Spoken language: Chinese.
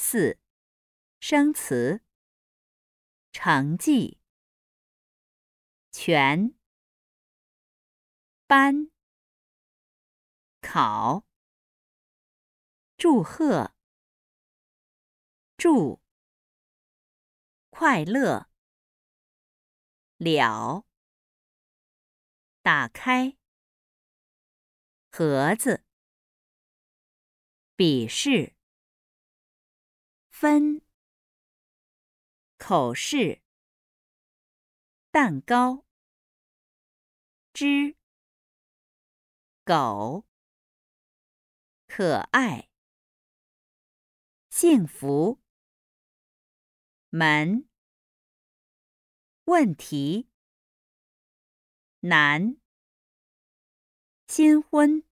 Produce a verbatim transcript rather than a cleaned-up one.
四、生词。成绩。全。班。考。祝贺。祝。快乐。了。打开。盒子。笔试。分。口试。蛋糕。只。狗。可爱。幸福。门。问题。难。新婚。